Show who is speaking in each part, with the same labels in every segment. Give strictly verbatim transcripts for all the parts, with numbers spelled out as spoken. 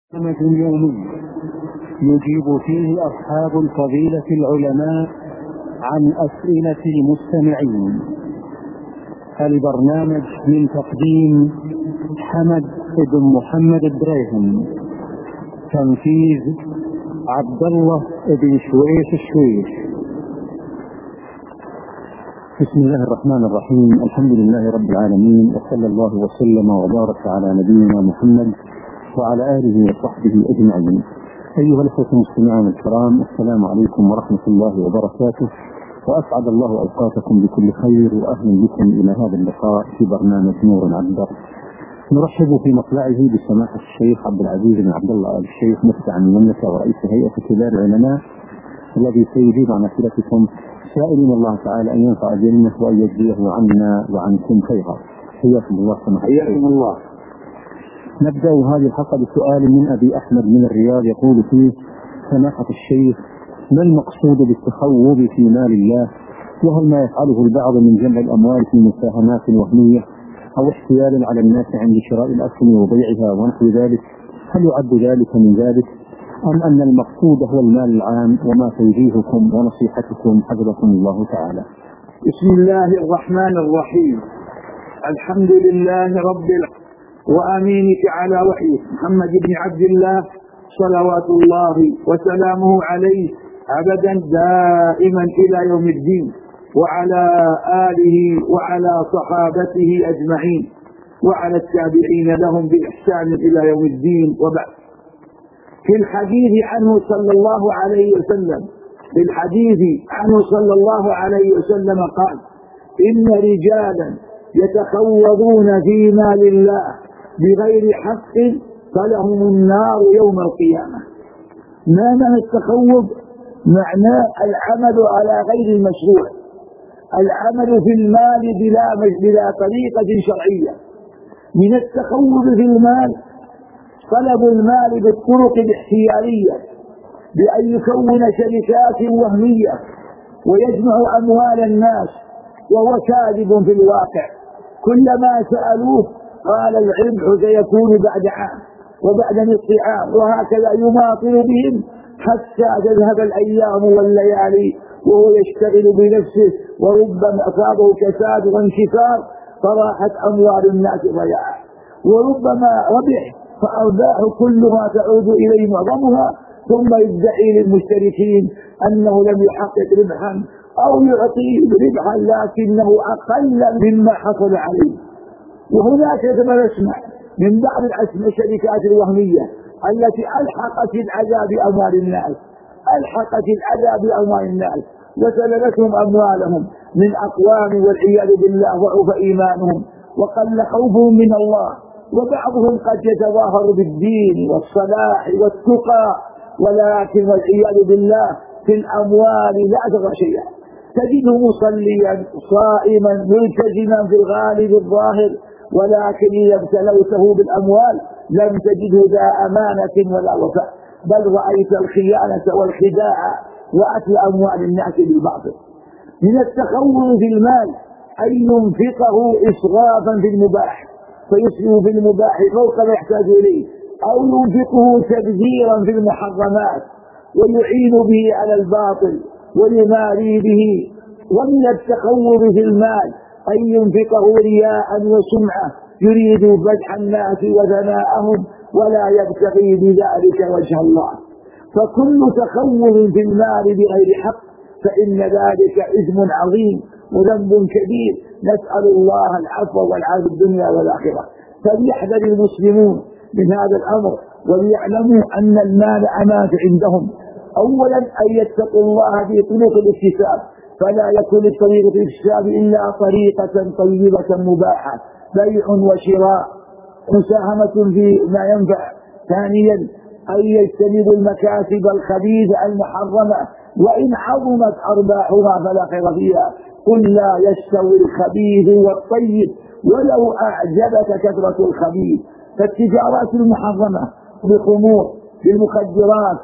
Speaker 1: برنامج يومي يجيب فيه أصحاب الفضيلة العلماء عن أسئلة المستمعين. البرنامج من تقديم حمد بن محمد إبراهيم، تنفيذ عبد الله بن شويش الشويش. بسم الله الرحمن الرحيم، الحمد لله رب العالمين، وصلى الله وسلم وبارك على نبينا محمد وعلى آله وصحبه أجمعين. أيها الأخوة المستمعون الكرام، السلام عليكم ورحمة الله وبركاته، وأسعد الله أوقاتكم بكل خير، وأهلا بكم إلى هذا اللقاء في برنامج نور على الدرب. نرحب في مطلعه بسماحة الشيخ عبد العزيز بن عبد الله آل الشيخ مفتي عن المملكة ورئيس هيئة كبار العلماء، الذي سيجيب عن أسئلتكم، سائلين الله تعالى أن ينفع بنا وأن يجزيه عنا وعنكم خيرا. حياكم الله سماحة.
Speaker 2: حياكم الله.
Speaker 1: نبدأ هذه الحلقة بسؤال من أبي أحمد من الرياض، يقول فيه: سماحة الشيخ، ما المقصود بالتخوض في مال الله؟ وهل ما يفعله البعض من جمع الأموال في مساهمات وهمية أو احتيال على الناس عند شراء الأسهم وبيعها ونحو ذلك، هل يعد ذلك من ذلك، أم أن المقصود هو المال العام؟ وما توجيهكم ونصيحتكم حفظكم الله تعالى.
Speaker 2: بسم الله الرحمن الرحيم. الحمد لله رب العالمين، وأمينك على وحيه محمد بن عبد الله صلوات الله وسلامه عليه أبدا دائما إلى يوم الدين، وعلى آله وعلى صحابته أجمعين، وعلى التابعين لهم بإحسان إلى يوم الدين. وبعد، في الحديث عنه صلى الله عليه وسلم في الحديث عنه صلى الله عليه وسلم قال: إن رجالا يتخوضون في مال الله بغير حق فلهم النار يوم القيامة. ما معنى التخوض؟ معناه العمل على غير المشروع، العمل في المال بلا, بلا طريقة شرعية. من التخوض في المال طلب المال بالطرق الاحتيالية، بأن يكون شركات وهمية ويجمع أموال الناس، وهو كاذب في الواقع. كلما سألوه قال الربح سيكون بعد عام وبعد نصف عام، وهكذا يماطل بهم حتى تذهب الأيام والليالي وهو يشتغل بنفسه، وربما أصابه كساد وانكسار فراحت أموال الناس ضياعا، وربما ربح فأرباحه كلها تعود إليه معظمها، ثم يدعي للمشتركين أنه لم يحقق ربحا أو يعطيه ربحا لكنه أقل مما حصل عليه. وهناك كما نسمع من بعض الشركات الوهمية التي ألحقت العذاب بأموال الناس ألحقت العذاب بأموال الناس وسلبتهم أموالهم من أقوام والعياذ بالله ضعف إيمانهم وقل خوفهم من الله، وبعضهم قد يتظاهر بالدين والصلاح والتقى، ولكن والعياذ بالله في الأموال لا ترى شيئا. تجده مصليا صائما ملتزما في الغالب الظاهر، ولكن إذا ابتلوته بالأموال لم تجده ذا أمانة ولا وفاء، بل رأيت الخيانة والخداع وأكل أموال الناس بالباطل. من التخوض في المال أن ينفقه إسرافا في المباح فيسلم في المباح فوق ما يحتاج إليه، أو ينفقه تبذيرا في المحرمات ويعين به على الباطل ويماري به. ومن التخوض في المال أن ينفقه رياء وسمعة يريد فتح الناس وثناءهم ولا يبتغي بذلك وجه الله. فكل تخوض في المال بغير حق فإن ذلك إثم عظيم وذنب كبير، نسأل الله العفو والعافية في الدنيا والآخرة. فليحذر المسلمون من هذا الأمر، وليعلموا أن المال أمانة عندهم. أولا أن يتقوا الله في طرق الاكتساب، فلا يكون الطريق في الاكتساب إلا طريقة طيبة مباحة، بيع وشراء، مساهمة في ما ينفع. ثانيا أن يجتنبوا المكاسب الخبيثة المحرمة، وإن عظمت أرباحها فلا خير فيها. قل لا يستوي الخبيث والطيب ولو أعجبك كثرة الخبيث. فالتجارات المحرمة بالخمور بالمخدرات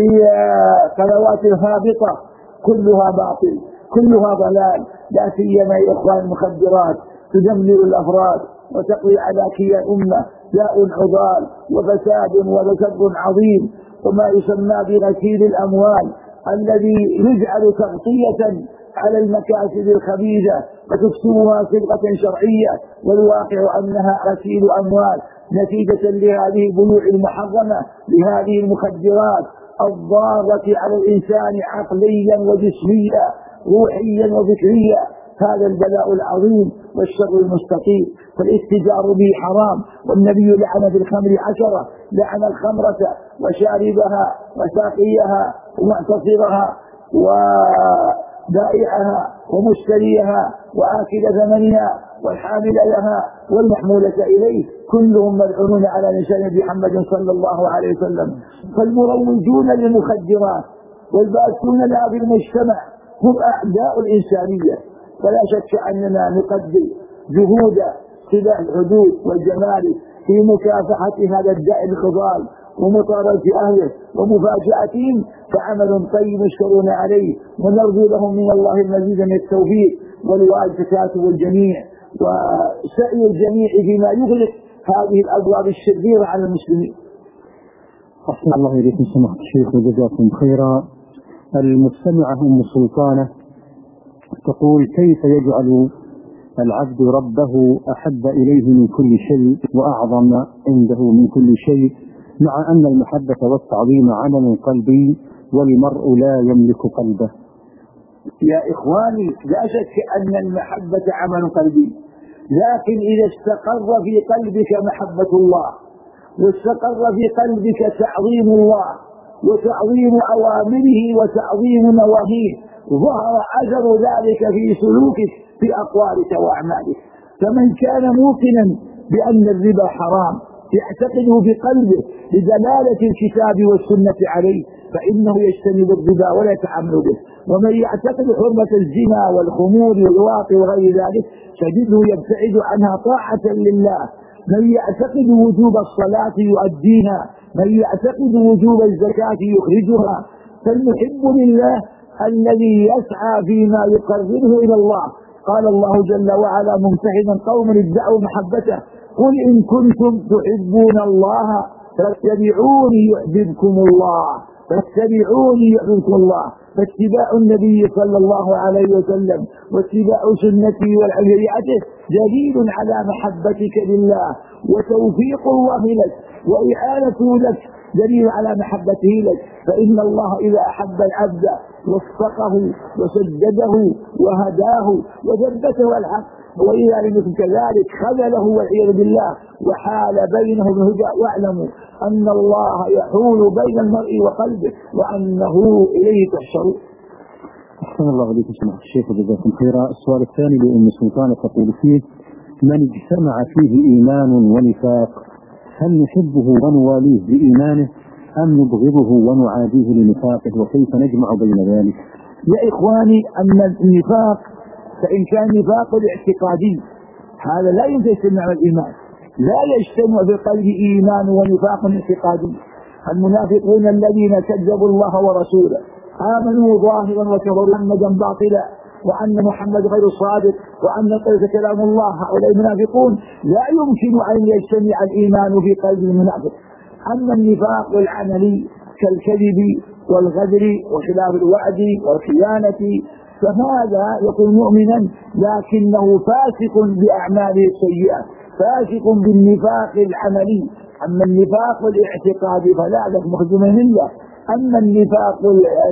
Speaker 2: بالقنوات الهابطة كلها باطل، كلها ضلال، لا سيما يا إخوان المخدرات تدمر الأفراد وتقضي على كيان الأمة، داء عضال وفساد وبسد عظيم، وما يسمى بغسيل الأموال الذي يجعل تغطية على المكاسب الخبيثة وتكسبها صبغة شرعية، والواقع أنها غسيل أموال نتيجة لهذه البيوع المحرمة لهذه المخدرات الضارة على الإنسان عقليا وجسميا روحيا وفكريا. هذا البلاء العظيم والشر المستقيم، فالاتجار به حرام، والنبي لعن بالخمر عشرة، لعن الخمرة وشاربها وساقيها ومعتصرها وبائعها ومشتريها وآكل ثمنها والحامل لها والمحمولة إليه، كلهم ملعونون على لسان محمد صلى الله عليه وسلم. فالمروجون للمخدرات والباسون لها في المجتمع هم أعداء الإنسانية، فلا شك أننا نقدم جهود سلاح الحدود والجمال في مكافحة هذا الداء الخضال ومطاردة أهله ومفاجأتهم، فعمل طيب يشكرون عليه، ونرجو لهم من الله المزيد من التوفيق والوالدات والجميع وسعي الجميع فيما يغلق هذه الأبواب الشريرة على المسلمين.
Speaker 1: أحسن الله إليكم سماحة الشيخ وجزاكم خيرا. المستمعة أم سلطانة تقول: كيف يجعل العبد ربه أحب إليه من كل شيء وأعظم عنده من كل شيء، مع أن المحبة والتعظيم عمل قلبي والمرء لا يملك قلبه؟
Speaker 2: يا إخواني، لا شك أن المحبة عمل قلبي، لكن إذا استقر في قلبك محبة الله واستقر في قلبك تعظيم الله وتعظيم أوامره وتعظيم نواهيه، ظهر أثر ذلك في سلوكك في أقوالك وأعمالك. فمن كان موقنا بأن الربا حرام يعتقده في قلبه بدلالة الكتاب والسنة عليه فإنه يجتنب الربا ولا يتعامل به. ومن يعتقد حرمة الزنا والخمور والواقع وغير ذلك تجده يبتعد عنها طاعة لله. من يعتقد وجوب الصلاة يؤديها، من يعتقد وجوب الزكاة يخرجها. فالمحب لله الذي يسعى فيما يقربه إلى الله. قال الله جل وعلا ممتحنا قوم ادعوا محبته: قل إن كنتم تحبون الله فاتبعوني يحببكم الله، فاتبعوني يحببكم الله. فاتباع النبي صلى الله عليه وسلم واتباع سنته وشريعته دليل على محبتك لله وتوفيق الله لك وإعانته لك دليل على محبته لك. فإن الله إذا أحب العبد وفقه وسدده وهداه وثبته الحق، وإذا لم يكن كذلك خذله والعياذ بالله وحال بينه الهدى. واعلموا أن الله يحول بين المرء وقلبه وأنه إليه تحشرون.
Speaker 1: أحسن الله إليكم سماحة الشيخ وجزاكم خيرا. السؤال الثاني لأم سلطانة تقول فيه: من اجتمع فيه إيمان ونفاق هل نحبه ونواليه بإيمانه أم نبغضه ونعاديه لنفاقه، وكيف نجمع بين ذلك؟
Speaker 2: يا إخواني، أن النفاق فإن كان نفاق الاعتقادي هذا لا يمكن يجتمع مع الإيمان، لا يجتمع في قلب إيمان ونفاق اعتقادي. المنافقون الذين كذبوا الله ورسوله آمنوا ظاهرا وكفروا محمدا باطلا وأن محمد غير صادق وأن القدس كلام الله، هؤلاء المنافقون لا يمكن أن يجتمع الإيمان في قلب المنافق. أما النفاق العملي كالكذب والغدر وخلاف الوعد والخيانة فهذا يكون مؤمنا لكنه فاسق بأعماله السيئة، فاسق بالنفاق العملي. أما النفاق الاعتقادي فلا يخرج من الملة. أما النفاق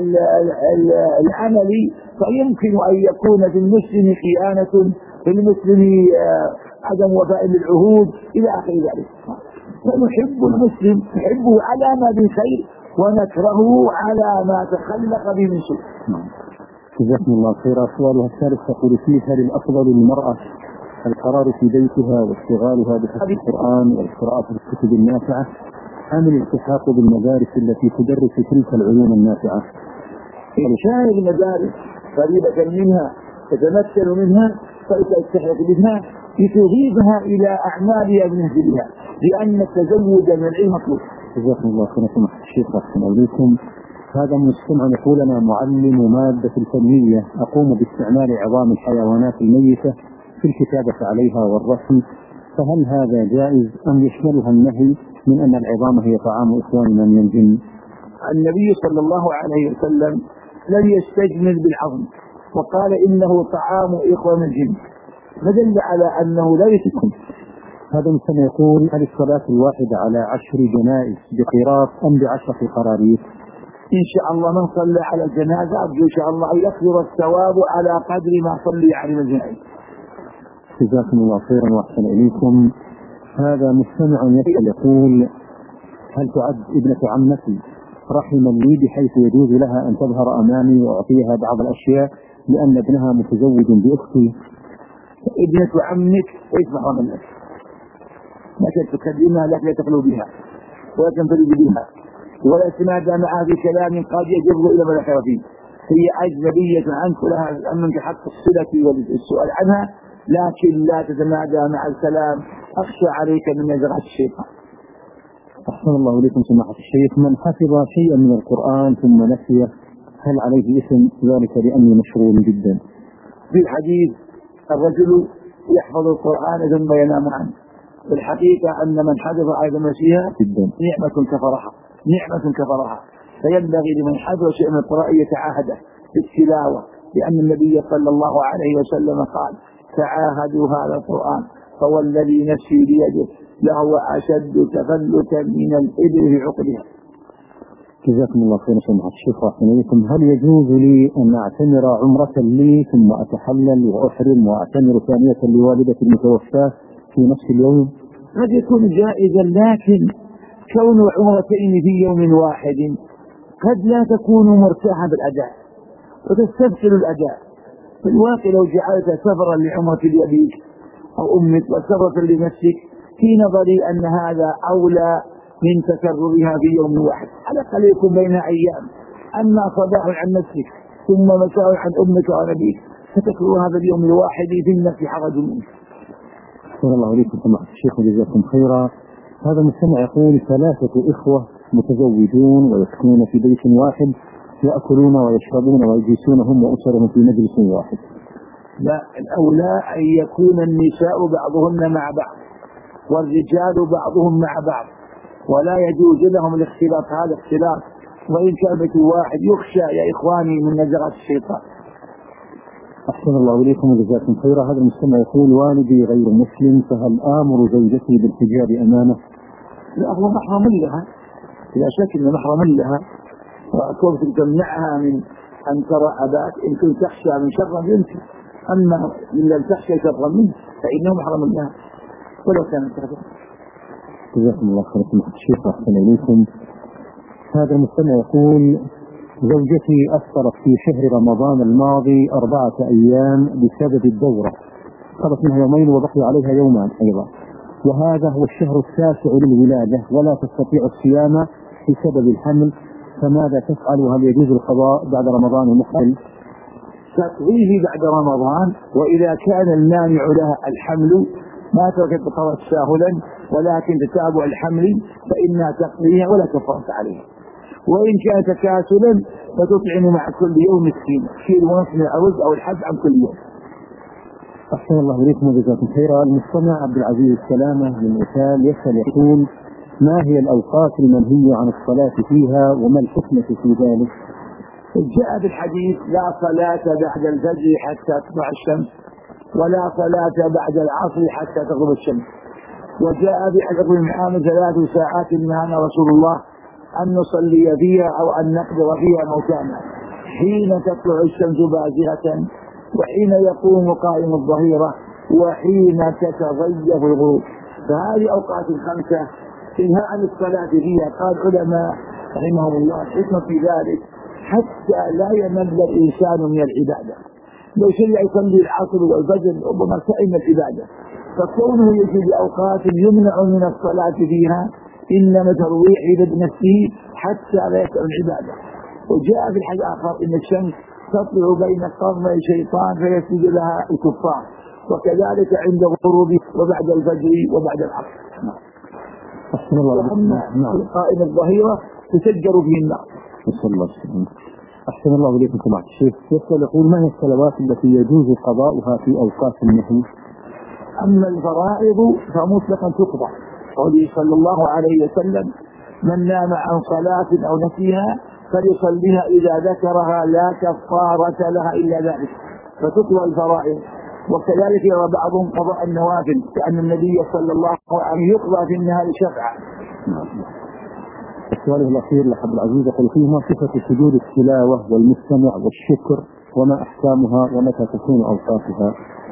Speaker 2: العملي فيمكن أن يكون في المسلم خيانة، في المسلم عدم وفاء للعهود إلى آخر ذلك. فنحب المسلم نحبه على ما بالخير ونكرهه على ما تخلق به من سوء.
Speaker 1: جزاكم الله خيرا. سؤالها الثالث تقول فيه: هل الأفضل للمرأة القرار في بيتها واشتغالها بحفظ القرآن والقراءة في الكتب النافعة أم الالتحاق بالمدارس التي تدرس تلك العلوم النافعة؟
Speaker 2: إنشاء المدارس قريبة منها تتمثل منها فتلتحق بها لتضيفها إلى أعمالها من أجلها، لأن التزود من العلم مطلوب.
Speaker 1: جزاكم الله خيرا سماحة الشيخ أحسن إليكم. هذا المستمع يقول: أنا معلم مادة الفنية أقوم باستعمال عظام الحيوانات الميتة في الكتابة عليها والرسم، فهل هذا جائز أم يشملها النهي من أن العظام هي طعام إخواننا من الجن؟
Speaker 2: النبي صلى الله عليه وسلم لم يستجمل بالعظم وقال إنه طعام إخوان الجن، فدل على أنه لا يتكون.
Speaker 1: هذا مثل يقول: هل الصلاة الواحدة على عشر جنائز بقيراط أم بعشرة قراريط؟
Speaker 2: إن شاء الله من صلى على الجنازة أرجو إن شاء الله أن يكثر الثواب على قدر ما صلي على الجنائز.
Speaker 1: جزاكم الله خيرا وأحسن إليكم. هذا مستمع يسأل يقول: هل تعد ابنة عمتي رحما لي بحيث يجوز لها أن تظهر أمامي وأعطيها بعض الأشياء لأن ابنها متزوج بأختي؟
Speaker 2: ابنة عمك ليس محرما لك، لكن تكلمها لك لا تخلو بها ولا تنفرد بها ولا تنادى معها بكلام قد يجر إلى ما ذكر فيه. هي أجنبية عنك لها أمنك حق الصلة والسؤال عنها، لكن لا تتنادى مع الكلام، أخشى عليك من نزغة الشيطان.
Speaker 1: أحسن الله إليكم سماحة الشيخ. من حفظ شيئا من القرآن ثم نسيه هل عليه إثم؟ ذلك لأني مشغول جدا.
Speaker 2: في الحديث الرجل يحفظ القرآن ثم ينام عنه، في الحقيقة أن من حفظ آية نسيها نعمة كفرها نعمة كفرها فينبغي لمن حفظ شيئا من القرآن يتعاهده بالتلاوة، لأن النبي صلى الله عليه وسلم قال: تعاهدوا هذا القرآن فوالذي نفسي بيده لهو أشد تفلتا من الإبل في عقدها.
Speaker 1: جزاكم الله خيرا سماحة الشيخ وأحسن إليكم. هل يجوز لي أن أعتمر عمرة لي ثم أتحلل وأحرم وأعتمر ثانية لوالدتي المتوفاة في نفس اليوم؟
Speaker 2: قد يكون جائزا، لكن كون عمرتين في يوم واحد قد لا تكون مرتاحا بالأداء وتستبطل الأداء. في الواقع لو جعلت سفرا لعمرة لأبيك أو أمك وسفرة لنفسك في نظري أن هذا أولى من تكررها في يوم واحد، على الأقل يكون بين أيام. أما صباح عن نفسك ثم مساء عن أمك أو أبيك فتكرر هذا اليوم الواحد في النفس حرج منه.
Speaker 1: أحسن الله إليكم سماحة الشيخ وجزاكم خيرا. هذا المستمع يقول: ثلاثة إخوة متزوجون ويسكنون في بيت واحد، يأكلون ويشربون ويجلسون هم وأسرهم في مجلس واحد.
Speaker 2: لا، الأولى أن يكون النساء بعضهن مع بعض والرجال بعضهم مع بعض، ولا يجوز لهم الاختلاط. هذا اختلاط، وإن كان بيت واحد يخشى يا إخواني من نزغة الشيطان.
Speaker 1: أحسن الله إليكم وجزاكم خيرا. هذا المستمع يقول: والدي غير مسلم، فهل آمر زوجتي بالحجاب أمامه؟
Speaker 2: لا، هو محرم لها، لا شك أنه محرم لها، وكونك تمنعها من أن ترى أباك إن كنت تخشى من شر يمكن، أما إن لم تخشى شرا منه فإنه محرم لها ولو كانت تخشى.
Speaker 1: جزاكم الله خيرا سماحة الشيخ وأحسن إليكم. هذا المستمع يقول: زوجتي أفطرت في شهر رمضان الماضي أربعة أيام بسبب الدورة، قضت منها يومين وبقي عليها يومان أيضا، وهذا هو الشهر التاسع للولادة ولا تستطيع الصيام بسبب الحمل، فماذا تفعل؟ وهل يجوز القضاء بعد رمضان المقبل؟
Speaker 2: تقضيه بعد رمضان، وإذا كان المانع لها الحمل ما تركت القضاء تساهلا ولكن تتابع الحمل فإنها تقضيها ولا كفارة عليها. وإن كان تكاسلا فتطعم مع كل يوم مسكين كيلو ونصف من الأرز أو الحب عن كل يوم.
Speaker 1: أحسن الله إليكم وجزاكم خيرا. المستمع عبد العزيز السلامة من إسال يسأل يقول: ما هي الأوقات المنهية عن الصلاة فيها وما الحكمة في ذلك؟
Speaker 2: جاء بالحديث: لا صلاة بعد الفجر حتى تطلع الشمس، ولا صلاة بعد العصر حتى تغرب الشمس. وجاء بحديث ابن عامر: ثلاث ساعات نهانا رسول الله أن نصلي فيها أو أن نقبض فيها موتانا، حين تطلع الشمس بازغة، وحين يقوم قائم الظهيرة، وحين تتغيب الغروب. فهذه أوقات خمسة انهى عن الصلاة فيها. قال العلماء رحمهم الله: الحكمة في ذلك حتى لا يمل الإنسان من العبادة. لو شرع يصلي العصر والفجر ربما سئم العبادة، فكونه يجي بأوقات يمنع من الصلاة فيها إنما ترويح بنفسه حتى لا يسأل العبادة. وجاء في الحديث آخر: إن الشمس تطلع بين قرني الشيطان فيسجد لها الكفار، وكذلك عند الغروب وبعد الفجر وبعد العصر.
Speaker 1: أحسن الله
Speaker 2: إليكم. قائم الظهيرة تسجر به النار.
Speaker 1: أحسن الله إليكم سماحة الشيخ. يسأل يقول: ما هي الصلوات التي يجوز قضاؤها في أوقات النهي؟
Speaker 2: أما الفرائض فمطلقا تقضى، قوله صلى الله عليه وسلم: من نام عن صلاة أو نسيها فليصليها إذا ذكرها لا كفارة لها إلا ذلك، فتقضى الفرائض. وكذلك يرى بعضهم قضاء النوافل، لأن النبي صلى الله عليه وسلم يقضى في النهار شفعا.
Speaker 1: السؤال الأخير لحب العزيز يقول: فيما صفة سجود التلاوة والمستمع والشكر وما أحكامها ومتى تكون أوقاتها؟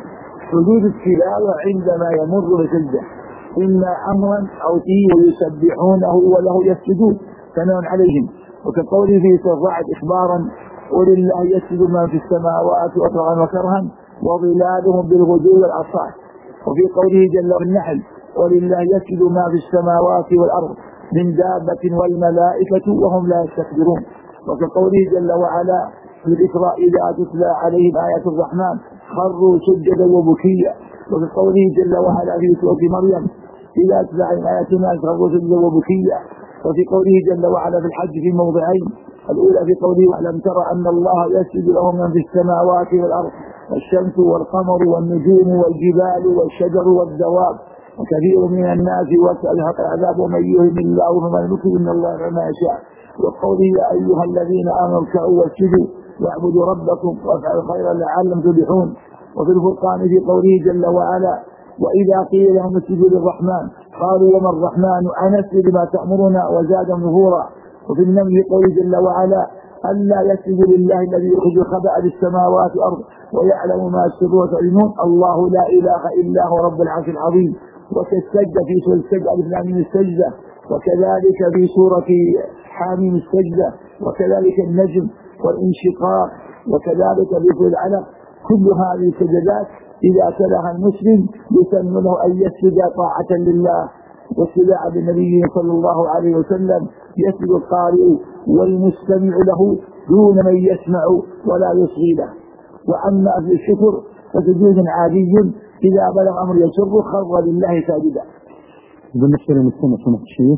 Speaker 2: سجود التلاوة عندما يمر بسجدة إما أمرا أو فيه ويسبحونه وله يسجدون ثناء عليهم، وكقوله في سورة الرعد إخبارا: ولله يسجد ما في السماوات طوعا وكرها وظلالهم بالغدو والآصال. وفي قوله جل وعلا النحل: ولله يسجد ما في السماوات والأرض من دابة والملائكة وهم لا يستكبرون. وكقوله جل وعلا في الإسراء: إذا تتلى عليهم آيات الرحمن خروا سجدا وبكيا. وكقوله جل وعلا في سورة مريم: إذا تتلى عليهم آياتنا خروا سجدا وبكيا. وفي قوله جل وعلا في الحج في موضعين: الأولى في قوله: ألم تر أن الله يسجد له من في السماوات والأرض الشمس والقمر والنجوم والجبال والشجر والدواب وكثير من الناس وسألها العذاب ومن يهن الله فما يمكن إن الله ما يشاء. وقوله: يا أيها الذين آمنوا اركعوا واسجدوا واعبدوا ربكم وافعلوا خيرا لعلكم تفلحون. وفي الفرقان في قوله جل وعلا: وإذا قيل لهم اسجدوا للرحمن قالوا وما الرحمن أنسجد لما تأمرنا وزادهم نفورا. وفي النمل قوله جل وعلا: ألا يسجد لله الذي يخرج الخبأ بالسماوات والأرض ويعلم ما يسرون وتعلنون الله لا إله إلا هو رب العرش العظيم. وكالسجدة في سورة السجدة ألف لام ميم السجدة، وكذلك في سورة حاميم السجدة، وكذلك النجم والانشقاق، وكذلك في سورة العلق. كل هذه السجدات إذا تلاها المسلم يسن له أن يسجد طاعة لله واتباعا للنبي صلى الله عليه وسلم. يسجد القارئ والمستمع له دون من يسمع ولا يصغي له. وأما أهل الشكر فسجود عادي إذا بلغ أمر يسر خر لله ساجدا.
Speaker 1: بالنسبة للمستمع سمح الشيخ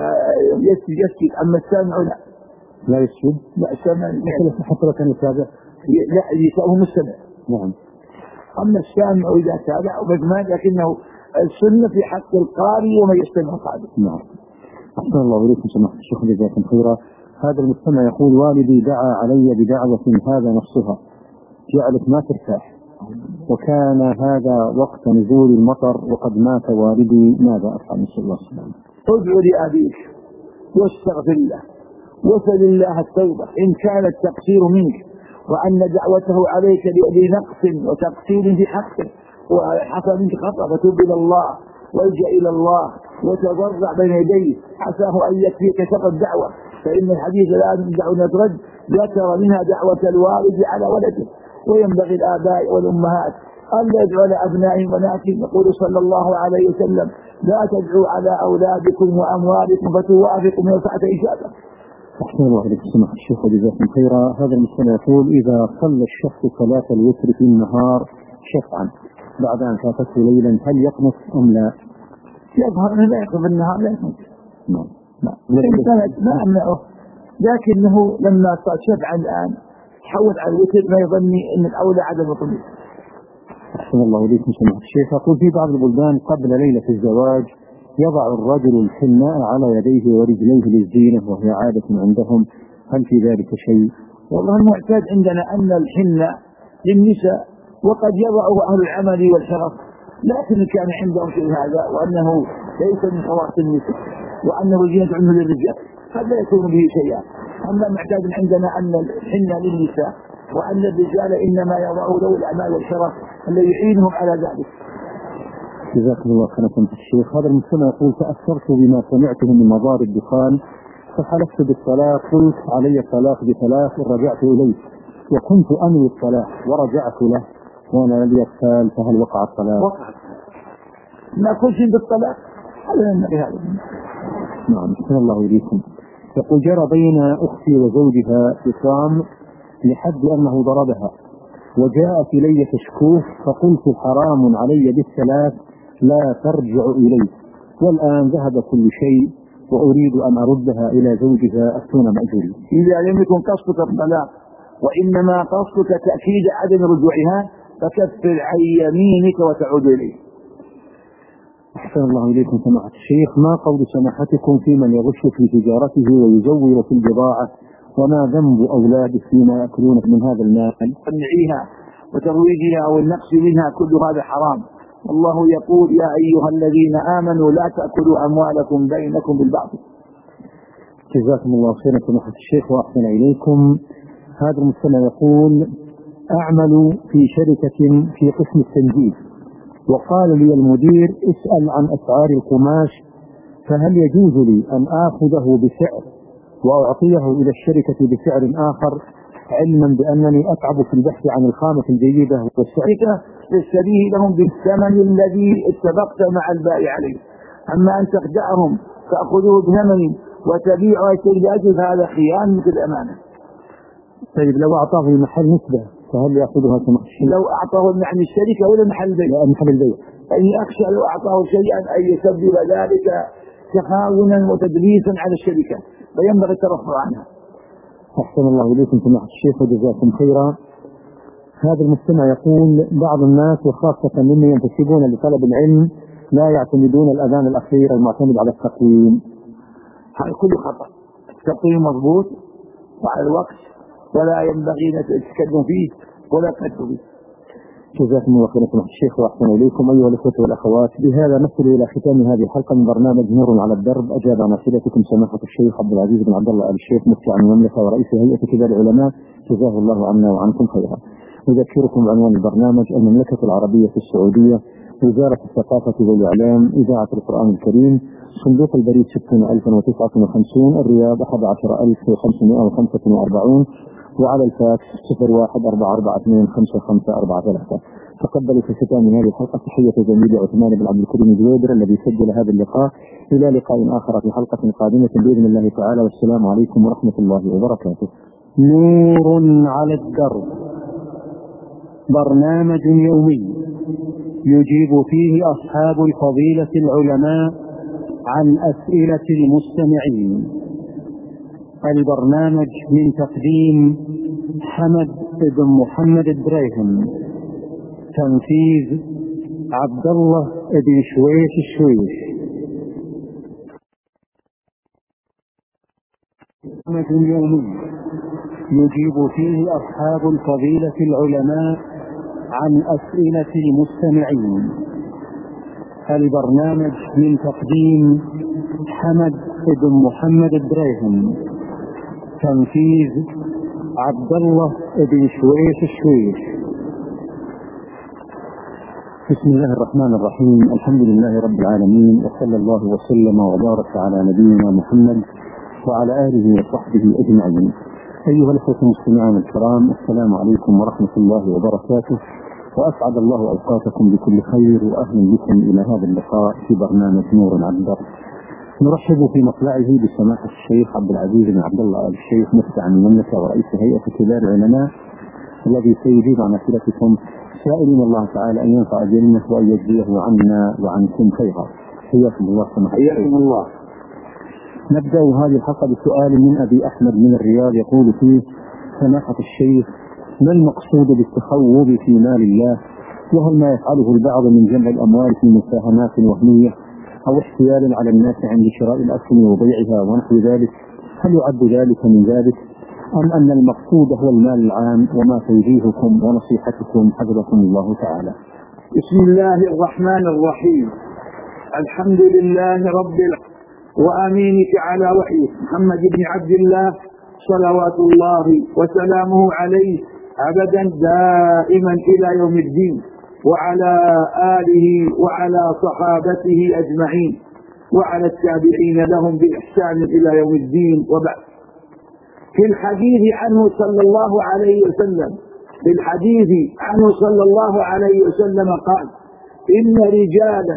Speaker 2: يسجد يسجد، أما السامع لا
Speaker 1: لا يسجد.
Speaker 2: لا السامع
Speaker 1: حتى لو كان يتابع
Speaker 2: لا يسأله مستمع.
Speaker 1: نعم.
Speaker 2: أما السامع إذا تابع فجمال، لكنه السنة في حق القارئ ومن يستمع قارئ.
Speaker 1: نعم. أحسن الله إليكم سماحة الشيخ جزاكم خيرا. هذا المستمع يقول: والدي دعا علي بدعوة هذا نفسها جعلت ما ترتاح، وكان هذا وقت نزول المطر وقد مات والدي، ماذا أفعل؟ نسأل الله السلامة.
Speaker 2: ادعو لأبيك واستغفر له وسل الله التوبة إن كان التقصير منك، وأن دعوته عليك لنقص وتقصير في حقه وحصل منك خطأ، فتوب إلى الله والجأ إلى الله وتضرع بين يديه عساه أن يكفيك شر الدعوة، فإن الحديث لا يدع نترد ذكر منها دعوة الوالد على ولده. وينبغي الآباء والأمهات أن يدعوا على أبنائهم وبناتهم. يقول صلى الله عليه وسلم: لا تدعوا على أولادكم وأموالكم فتوافقوا من سعة إجابة.
Speaker 1: أحسن الله عليك سماحة الشيخ وجزاكم خيرا. هذا المستمع يقول: إذا صلى الشخص صلاة الوتر في النهار شفعا بعد أن فاتته ليلا هل يقنط أم لا؟
Speaker 2: يظهر أنه لا يقنط النهار، لا يقنط.
Speaker 1: نعم.
Speaker 2: لا. ما أمنعه، لكنه لما صار شفعا الآن تحول على الوتر ما يظني أن الأولى عدم القنوت.
Speaker 1: أحسن الله إليكم سماحة الشيخ. يقول: في بعض البلدان قبل ليلة الزواج يضع الرجل الحناء على يديه ورجليه للزينة وهي عادة عندهم، هل في ذلك شيء؟
Speaker 2: والله المعتاد عندنا أن الحناء للنساء، وقد يضعه أهل العمل والشرف، لكن كان عندهم شيء هذا وأنه ليس من خواص النساء وأنه زينة عنه للرجال، فلا يكون به شيئا. أما معتاد عندنا أن الحناء للنساء وأن الرجال إنما يضعه له الأعمال والشرف الذي يعينهم على ذلك.
Speaker 1: جزاكم الله خيرا سماحة الشيخ. هذا المستمع يقول: تأثرت بما سمعته من مضار الدخان فحلفت بالصلاة، قلت علي الطلاق بثلاث رجعت إليه وكنت أنوي الصلاة ورجعت له وأنا لي أطفال، فهل وقع الطلاق؟
Speaker 2: وقع ما كل شيء بالطلاق هذا ينبغي هذا.
Speaker 1: نعم. أحسن الله إليكم. يقول: جرى بين أختي وزوجها خصام لحد أنه ضربها، وجاءت إلي تشكوه فقلت حرام علي بالثلاث لا ترجع إليه، والآن ذهب كل شيء وأريد أن أردها إلى زوجها أفتون مأجوري.
Speaker 2: إذا لم يكن قصدك الطلاق وإنما قصدك تأكيد عدم رجوعها فكفر عن يمينك وتعود إليه.
Speaker 1: أحسن الله إليكم سماحة الشيخ، ما قول سماحتكم في من يغش في تجارته ويزور في البضاعة، وما ذنب أولاده فيما يأكلون من هذا المال؟
Speaker 2: تمنعيها وترويجها والنقص منها كل هذا حرام. الله يقول: يا أيها الذين آمنوا لا تأكلوا أموالكم بينكم بالباطل.
Speaker 1: جزاكم الله خيرا سماحة الشيخ وأحسن إليكم. هذا المستمع يقول: أعمل في شركة في قسم التنجيد، وقال لي المدير: اسأل عن أسعار القماش، فهل يجوز لي أن آخذه بسعر وأعطيه إلى الشركة بسعر آخر، علما بأنني أتعب في البحث عن الخامة الجيدة والسعر؟
Speaker 2: تشتريه لهم بالثمن الذي اتفقت مع البائع عليه، أما أن تخدعهم تأخذه بثمن وتبيعه بأجل، هذا خيانة الأمانة.
Speaker 1: طيب لو أعطاه المحل نسبة فهل يأخذها سماحة الشيخ؟
Speaker 2: لو أعطاه يعني الشركة ولا محل البيع؟
Speaker 1: لا، محل البيع.
Speaker 2: أي أخشى لو أعطاه شيئا أن يسبب ذلك تخاونا وتدليسا على الشركة، فينبغي الترفع عنها.
Speaker 1: أحسن الله إليكم سماحة الشيخ وجزاكم خيرا. هذا المستمع يقول: بعض الناس وخاصة ممن ينتسبون لطلب العلم لا يعتمدون الأذان الأخير المعتمد على التقويم.
Speaker 2: هذا كله خطأ. التقويم مضبوط وعلى الوقت، ولا ينبغي أن تتكلم فيه ولا تكتب فيه.
Speaker 1: جزاكم الله خيرا سماحة الشيخ وأحسن إليكم. أيها الأخوة والأخوات، بهذا نصل إلى ختام هذه الحلقة من برنامج نور على الدرب. أجاب عن أسئلتكم سماحة الشيخ عبد العزيز بن عبد الله آل الشيخ مفتي عن المملكة ورئيس هيئة كبار العلماء، جزاه الله عنا وعنكم خيرا. أذكركم بعنوان البرنامج: المملكة العربية في السعودية، وزارة الثقافة والإعلام، إذاعة القرآن الكريم، صندوق البريد ستين ألفا وتسعة وخمسين، الرياض أحد عشر ألف وخمسمائة وخمسة وأربعين، وعلى الفاكس صفر واحد أربعة أربعة اثنين خمسة خمسة أربعة ثلاثة. تقبلوا في ختام هذه الحلقة تحية زميلي عثمان بن عبد الكريم الزويدر الذي سجل هذا اللقاء. إلى لقاء آخر في حلقة قادمة بإذن الله تعالى، والسلام عليكم ورحمة الله وبركاته. نور على الدرب، برنامج يومي يجيب فيه أصحاب الفضيلة العلماء عن أسئلة المستمعين. البرنامج من تقديم حمد بن محمد الدريهم، تنفيذ عبد الله بن شويش الشويش. برنامج يومي يجيب فيه أصحاب الفضيلة العلماء عن أسئلة المستمعين. البرنامج من تقديم حمد بن محمد الدريهم، تنفيذ عبد الله بن شويش الشويش. بسم الله الرحمن الرحيم. الحمد لله رب العالمين، وصلى الله وسلم وبارك على نبينا محمد وعلى آله وصحبه أجمعين. أيها الأخوة المستمعون الكرام، السلام عليكم ورحمة الله وبركاته، وأسعد الله أوقاتكم بكل خير، وأهلا بكم إلى هذا اللقاء في برنامج نور على الدرب. نرحب في مطلعه بسماحة الشيخ عبد العزيز بن عبد الله آل الشيخ مفتي عن المملكة ورئيس هيئة كبار العلماء، الذي سيجيب عن أسئلتكم، سائلين الله تعالى أن ينفع بينه وأن يجزيه عنا وعنكم خيرا. حياكم الله سماحة الشيخ.
Speaker 2: حياكم الله.
Speaker 1: نبدأ هذه الحلقة بسؤال من أبي أحمد من الرياض، يقول فيه: سماحة الشيخ، ما المقصود بالتخوض في مال الله؟ وهل ما يفعله البعض من جمع الأموال في مساهمات وهمية أو احتيال على الناس عند شراء الأسهم وبيعها ونحو ذلك، هل يعد ذلك من ذلك، أم أن المقصود هو المال العام؟ وما توجيهكم ونصيحتكم حفظكم الله تعالى.
Speaker 2: بسم الله الرحمن الرحيم. الحمد لله رب العالمين وأمينك على وحيه محمد بن عبد الله صلوات الله وسلامه عليه أبدا دائما إلى يوم الدين، وعلى آله وعلى صحابته أجمعين، وعلى التابعين لهم بإحسان إلى يوم الدين. وبعد، في الحديث عنه صلى الله عليه وسلم في الحديث عنه صلى الله عليه وسلم قال: إن رجالا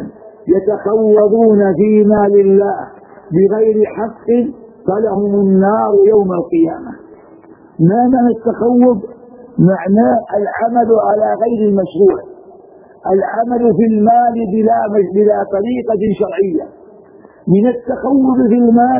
Speaker 2: يتخوضون في مال الله بغير حق فلهم النار يوم القيامة. ما معنى التخوض؟ معناه العمل على غير المشروع، العمل في المال بلا, بلا طريقة شرعية. من التخوض في المال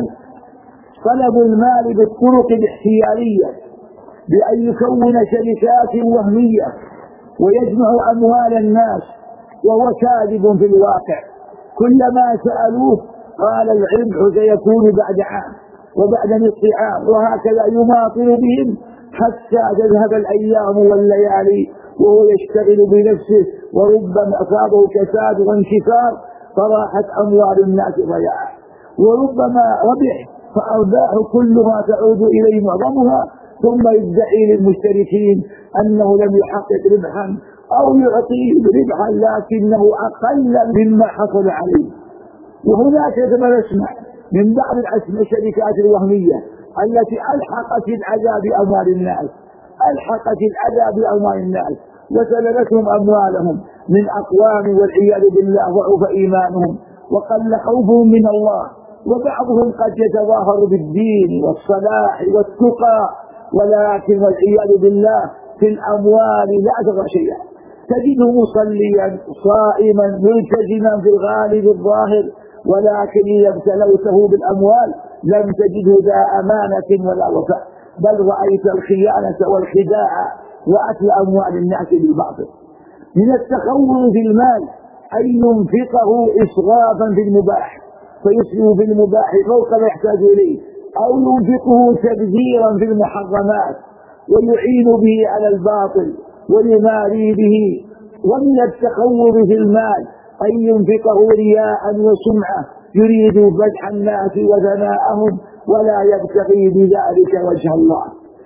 Speaker 2: طلب المال بالطرق الاحتيالية، بأن يكون شركات وهمية ويجمع أموال الناس، وهو كاذب في الواقع، كلما سألوه قال العلم سيكون بعد عام وبعد نصف عام، وهكذا يماطل بهم حتى تذهب الأيام والليالي وهو يشتغل بنفسه، وربما أصابه كساد وانكسار فراحت أموال الناس ضياعا، وربما ربح فأرباحه كلها تعود إليه معظمها، ثم يدعي للمشتركين أنه لم يحقق ربحا أو يعطيه ربحا لكنه أقل مما حصل عليه. وهناك كما نسمع من بعض الشركات الوهمية التي ألحقت العذاب بأموال الناس ألحقت العذاب بأموال الناس وسلبتهم أموالهم من أقوام والعياذ بالله ضعف إيمانهم وقل خوفهم من الله، وبعضهم قد يتظاهر بالدين والصلاح والتقى ولكن والعياذ بالله في الأموال لا ترى شيئا، تجده مصليا صائما ملتزما في الغالب الظاهر، ولكن إذا ابتلوته بالأموال لم تجده ذا أمانة ولا وفاء، بل رأيت الخيانة والخداع وأكل أموال الناس بالباطل. من التخوف في المال أن ينفقه إسرافا في المباح فيسرف في المباح فوق ما يحتاج إليه، أو ينفقه تبذيرا في المحرمات ويعين به على الباطل ويماري به. ومن التخوف في المال أن ينفقه رياء وسمعة يريد فتح الناس وثناءهم ولا يبتغي بذلك وجه الله.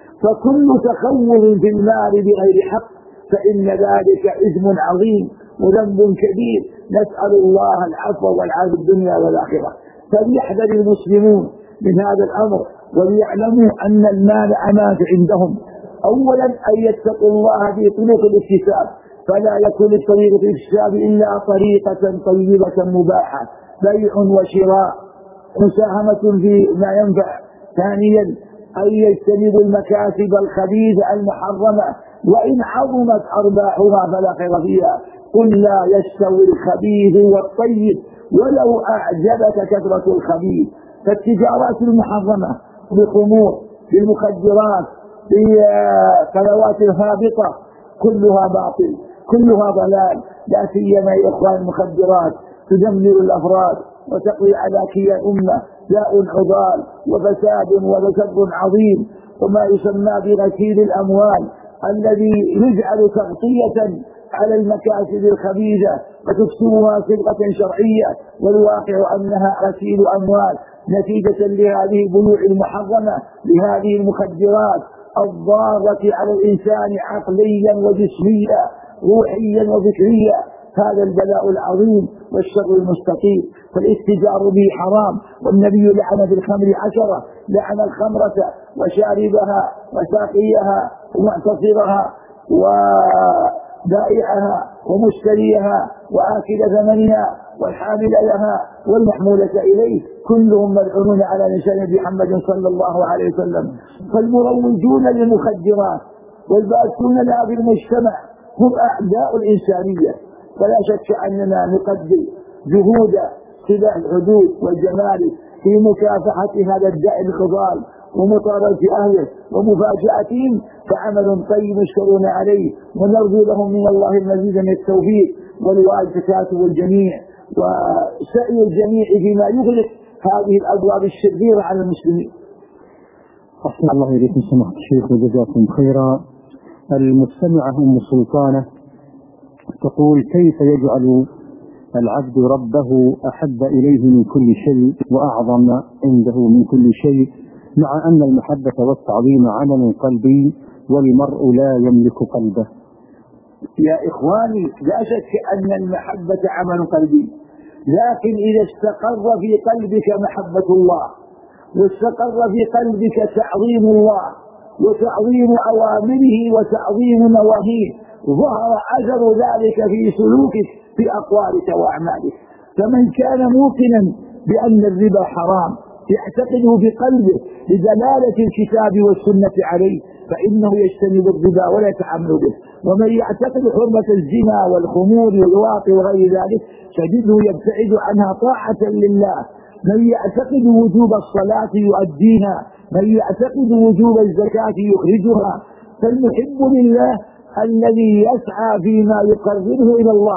Speaker 2: فكل تخوف في المال بغير حق فإن ذلك إثم عظيم وذنب كبير، نسأل الله العفو والعافية في الدنيا والآخرة. فليحذر المسلمون من هذا الأمر وليعلموا أن المال أمانة عندهم. أولا أن يتقوا الله في طرق الاكتساب، فلا يكون الطريق في الاكتساب إلا طريقة طيبة مباحة، بيع وشراء، مساهمة في ما ينفع. ثانيا أن يجتنبوا المكاسب الخبيثة المحرمة وإن عظمت أرباحها فلا خير فيها. قل لا يستوي الخبيث والطيب ولو أعجبك كثرة الخبيث. فالتجارات المحرمة بالخمور بالمخدرات بالقنوات الهابطة كلها باطل كلها ضلال، لا سيما يا إخوان المخدرات تدمر الأفراد وتقضي على كيان الأمة داء عضال وفساد وفساد عظيم، وما يسمى بغسيل الأموال الذي يجعل تغطية على المكاسب الخبيثة وتكسبها صبغة شرعية، والواقع أنها غسيل أموال نتيجة لهذه البيوع المحرمة لهذه المخدرات الضارة على الإنسان عقليا وجسميا روحيا وفكريا. هذا البلاء العظيم والشر المستطيل، فالاتجار به حرام، والنبي لعن في الخمر عشرة، لعن الخمرة وشاربها وساقيها ومعتصرها وبائعها ومشتريها وآكل ثمنها والحامل لها والمحمولة إليه، كلهم ملعونون على لسان محمد صلى الله عليه وسلم. فالمروجون للمخدرات والبائسون لها في المجتمع هم أعداء الإنسانية، فلا شك أننا نقدم جهود صلاح الحدود والجمال في مكافحة هذا الداء الخضال ومطاردة أهله ومفاجأتهم، فعمل طيب يشكرون عليه، ونرجو لهم من الله المزيد من التوفيق والوالدات والجميع وسعي الجميع فيما يغلق هذه الأبواب الشريرة على المسلمين.
Speaker 1: أحسن الله إليكم سماحة الشيخ وجزاكم خيرا. المستمعة أم سلطانة تقول: كيف يجعل العبد ربه أحب إليه من كل شيء وأعظم عنده من كل شيء، مع أن المحبة والتعظيم عمل قلبي والمرء لا يملك قلبه؟
Speaker 2: يا إخواني، لا شك أن المحبة عمل قلبي، لكن إذا استقر في قلبك محبة الله واستقر في قلبك تعظيم الله وتعظيم أوامره وتعظيم نواهيه، ظهر أثر ذلك في سلوكك في أقوالك وأعمالك. فمن كان موقنا بأن الربا حرام يعتقده بقلبه بدلالة الكتاب والسنة عليه فإنه يجتنب الربا ولا يتعامل به. ومن يعتقد حرمة الزنا والخمور والواقع وغير ذلك تجده يبتعد عنها طاعة لله. من يعتقد وجوب الصلاة يؤديها، من يعتقد وجوب الزكاة يخرجها. فالمحب لله الذي يسعى فيما يقربه إلى الله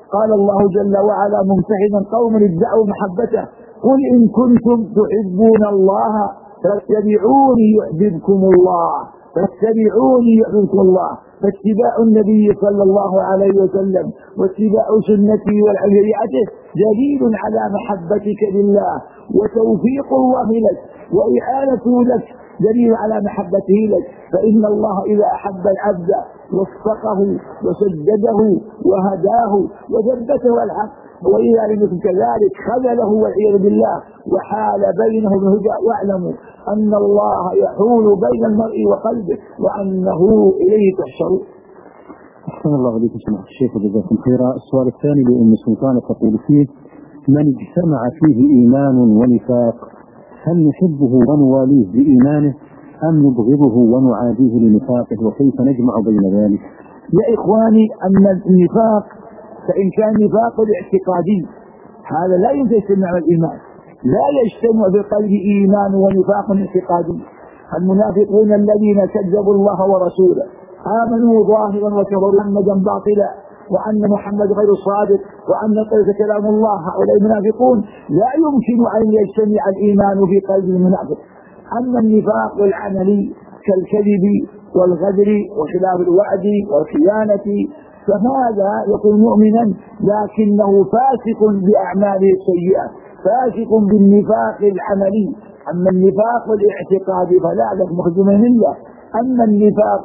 Speaker 2: قال الله جل وعلا ممتحنا قوما ادعوا محبته قل إن كنتم تحبون الله فاتبعوني يحببكم الله فاتبعوني يحببكم الله. فاتباع النبي صلى الله عليه وسلم واتباع سنته والشريعته دليل على محبتك لله وتوفيق الله لك وإعانته لك دليل على محبته لك. فإن الله إذا أحب العبد وفقه وسدده وهداه وثبته الحق، وإذا لم يكن كذلك خذله والعياذ بالله وحال بينه الهدى. واعلموا أن الله يحول بين المرء وقلبه وأنه إليه تحشرون.
Speaker 1: أحسن الله عليكم سماحة الشيخ وجزاكم خيرا. السؤال الثاني لأم سلطان تقول فيه: من اجتمع فيه إيمان ونفاق هل نحبه ونواليه بإيمانه أم نبغضه ونعاديه لنفاقه، وكيف نجمع بين ذلك؟
Speaker 2: يا إخواني، أن النفاق فإن كان نفاق الاعتقادي هذا لا يجتمع مع الإيمان، لا يجتمع بالقلب إيمان ونفاق اعتقادي. المنافقون الذين كذبوا الله ورسوله آمنوا ظاهرا وكفروا محمدا باطلا وأن محمد غير صادق وأن القرآن كلام الله، هؤلاء المنافقون لا يمكن أن يجتمع الإيمان في قلب المنافق. أما النفاق العملي كالكذب والغدر وخلاف الوعد والخيانة فهذا يكون مؤمنا لكنه فاسق بأعماله السيئة، فاسق بالنفاق العملي. أما النفاق الاعتقادي فلا لك مخرج من الله. أما النفاق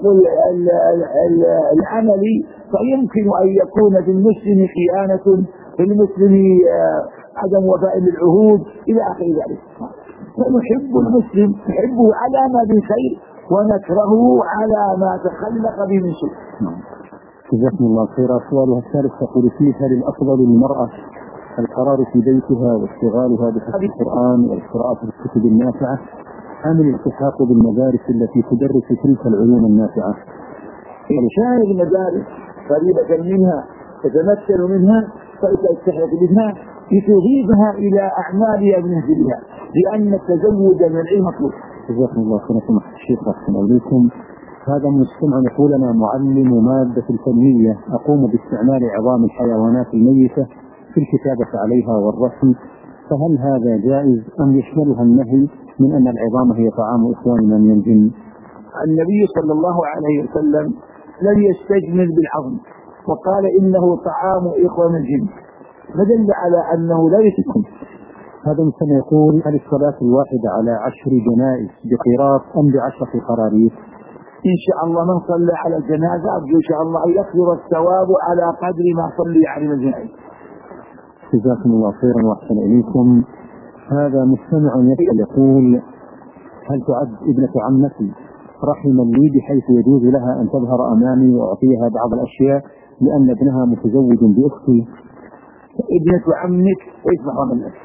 Speaker 2: العملي فيمكن أن يكون في المسلم خيانة، في المسلم عدم وفاء بالعهود إلى آخر ذلك. فنحب المسلم نحبه على ما بالخير ونكرهه على ما تخلق به من سوء.
Speaker 1: جزاكم الله خيرا. سؤالها الثالث تقول فيه: هل الأفضل للمرأة القرار في بيتها واشتغالها بحفظ القرآن والقراءة في الكتب النافعة أم الالتحاق بالمدارس التي تدرس تلك العلوم النافعة؟
Speaker 2: إن كان المدارس قريبة منها تتمثل منها فتلتحق بها لتضيفها إلى أعمالها بمنزلها، لأن التزود من العلم مطلوب.
Speaker 1: جزاكم الله خيرا سماحة الشيخ أحسن إليكم. هذا مستمع يقول: أنا معلم مادة الفنية أقوم باستعمال عظام الحيوانات الميتة في الكتابة عليها والرسم، فهل هذا جائز أم يشملها النهي من أن العظام هي طعام إخواننا من الجن؟
Speaker 2: النبي صلى الله عليه وسلم لم يستجمل بالعظم وقال إنه طعام إخوان الجن، فدل على أنه لا يتكون.
Speaker 1: هذا مستمع يقول: هل الصلاة الواحدة على عشر جنائز بقيراط أم بعشرة قراريط؟
Speaker 2: إن شاء الله من صلى على الجنازة أرجو إن شاء الله أن يكثر الثواب على قدر ما صلي على الجنائز.
Speaker 1: جزاكم الله خيرا وأحسن إليكم. هذا مستمع يسأل يقول: هل تعد ابنة عمتي رحما لي بحيث يجوز لها أن تظهر أمامي وأعطيها بعض الأشياء لأن ابنها متزوج بأختي؟
Speaker 2: ابنة عمك ليس محرما لك،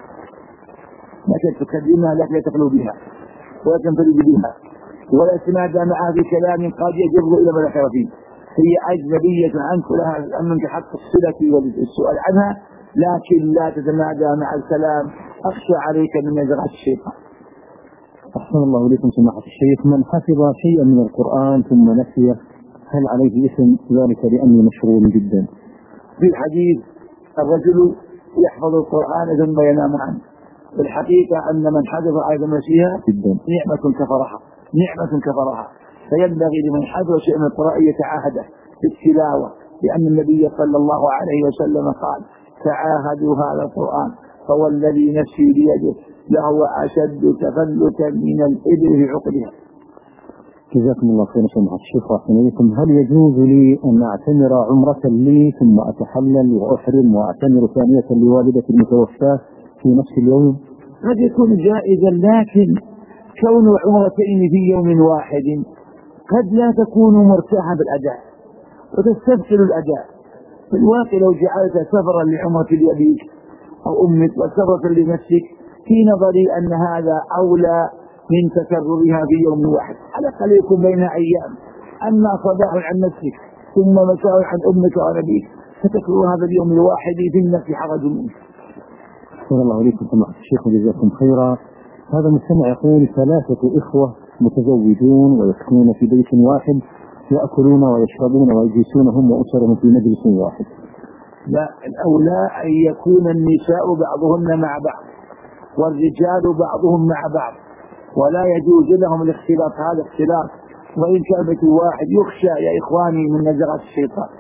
Speaker 2: لكن تكلمها لك لا تخلو بها ولا تنفرد بها ولا تنادى معها بكلام قد يجر إلى ما ذكر فيه. هي أجنبية عنك لها منك حق الصلة والسؤال عنها، لكن لا تتنادى مع الكلام، أخشى عليك من نزغات الشيطان.
Speaker 1: أحسن الله إليكم سماحة الشيخ. من حفظ شيئا من القرآن ثم نسيه هل عليه إثم ذلك لأنه مشغول جدا؟
Speaker 2: في الحديث الرجل يحفظ القرآن ثم ينام عنه، في الحقيقة أن من حفظ آية نسيها نعمة كفرها نعمة كفرها فينبغي لمن حفظ شيئا من القرآن يتعاهده بالتلاوة، لأن النبي صلى الله عليه وسلم قال: تعاهدوا هذا القرآن فوالذي نفسي بيده لهو أشد تفلتا من الإبل في عقدها.
Speaker 1: جزاكم الله خيرا سماحة الشيخ وأحسن إليكم. هل يجوز لي أن أعتمر عمرة لي ثم أتحلل وأحرم وأعتمر ثانية لوالدتي المتوفاة في نفس اليوم؟
Speaker 2: قد يكون جائزا، لكن كون عمرتين في يوم واحد قد لا تكون مرتاحا بالأداء وتستبطل الأداء. في الواقع لو جعلت سفرا لعمرة لأبيك أو أمك وسفرة لنفسك في نظري أن هذا أولى من تكررها في يوم واحد، على الأقل يكون بين أيام. أما صباح عن نفسك ثم مساء عن أمك وأبيك فتكرر هذا اليوم الواحد في النفس حرج منه.
Speaker 1: صلى الله عليكم سماحة الشيخ وجزاكم خيرا. هذا مستمع يقول: ثلاثة إخوة متزوجون ويسكنون في بيت واحد، يأكلون ويشربون ويجلسون هم وأسرهم في مجلس واحد،
Speaker 2: لا، الأولى أن يكون النساء بعضهن مع بعض والرجال بعضهم مع بعض، ولا يجوز لهم الاختلاط هذا اختلاط، وإن كان بيت واحد يخشى يا إخواني من نزغات الشيطان.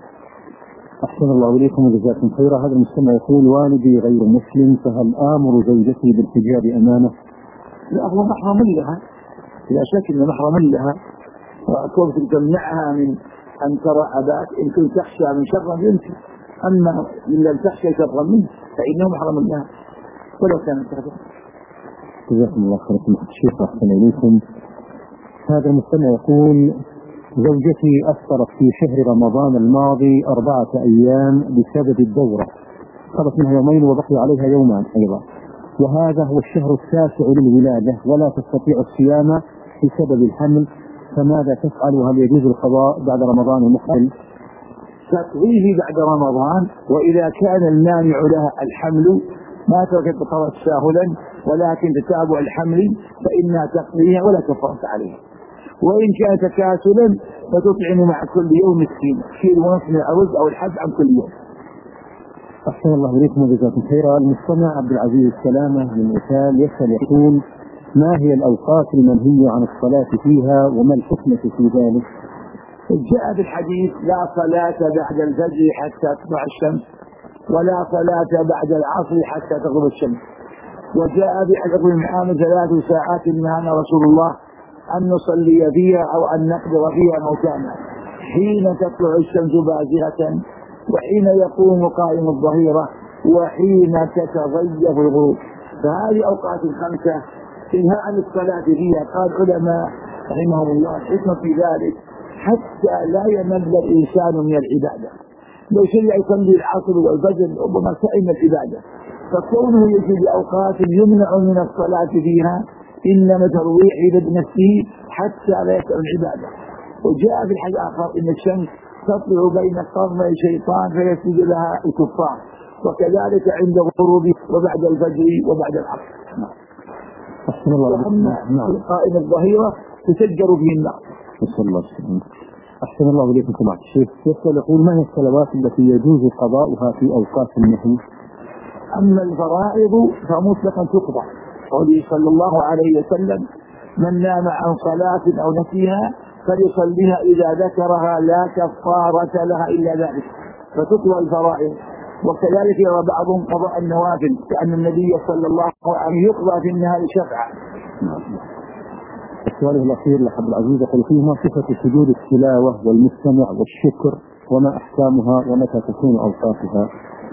Speaker 1: أحسن الله إليكم وجزاكم خيرا. هذا المستمع يقول: والدي غير مسلم، فهل آمر زوجتي بالحجاب أمامه؟
Speaker 2: لا، هو محرم لها، لا شك أنه محرم لها، وكونك تمنعها من أن ترى أباك إن كنت تخشى من شر يمكن، أما إن لم تخشى شرا منه فإنه محرم لها ولو كانت تخشى.
Speaker 1: جزاكم الله خيرا سماحة الشيخ. أحسن إليكم. هذا المستمع يقول: زوجتي أفطرت في شهر رمضان الماضي أربعة أيام بسبب الدورة، قضت منها يومين وبقي عليها يومان أيضا، وهذا هو الشهر التاسع للولادة ولا تستطيع الصيام بسبب الحمل، فماذا تفعل؟ وهل يجوز القضاء بعد رمضان المقبل؟
Speaker 2: تقضيه بعد رمضان، وإذا كان المانع لها الحمل ما تركت بقضاء تساهلا ولكن تتابع الحمل فإنها تقضيها ولا كفارة عليها، وإن كان تكاسلا فتطعم مع كل يوم مسكين كيلو ونصف من الأرز أو الحب عن كل يوم.
Speaker 1: أحسن الله إليكم وجزاكم خيرا. المستمع عبد العزيز السلامة من مثال يسأل يقول: ما هي الأوقات المنهي عن الصلاة فيها وما الحكمة في ذلك؟
Speaker 2: جاء في الحديث: لا صلاة بعد الفجر حتى تطلع الشمس، ولا صلاة بعد العصر حتى تغرب الشمس. وجاء بحديث محمد ثلاث ساعات نهانا رسول الله أن نصلي فيها أو أن نقبض فيها موتانا: حين تطلع الشمس بازغة، وحين يقوم قائم الظهيرة، وحين تتغيب الغروب. فهذه أوقات خمسة انهاء عن الصلاة فيها. قال العلماء رحمهم الله الحكمة في ذلك حتى لا يمل الإنسان من العبادة. لو شرع يصلي العصر والفجر ربما سئم العبادة، فكونه يجي بأوقات يمنع من الصلاة فيها إنما ترويح لنفسه حتى لا يسأل العبادة. وجاء في الحديث آخر: إن الشمس تطلع بين قرني الشيطان فيسجد لها الكفار، وكذلك عند الغروب وبعد الفجر وبعد العصر.
Speaker 1: أحسن الله.
Speaker 2: وأما قائم الظهيرة تسجر به النار.
Speaker 1: أحسن الله إليكم سماحة الشيخ. يسأل يقول: ما هي الصلوات التي يجوز قضاؤها في أوقات النهي؟
Speaker 2: أما الفرائض فمطلقا تقضى، قوله صلى الله عليه وسلم: من نام عن صلاة أو نسيها فليصليها إذا ذكرها لا كفارة لها إلا ذلك، فتقضى الفرائض. وكذلك يرى بعضهم قضاء النوافل، كأن النبي صلى الله عليه وسلم يقضى في النهار شفعا.
Speaker 1: السؤال الأخير لحب العزيز يقول: فيما صفة سجود التلاوة والمستمع والشكر وما أحكامها ومتى تكون أوقاتها؟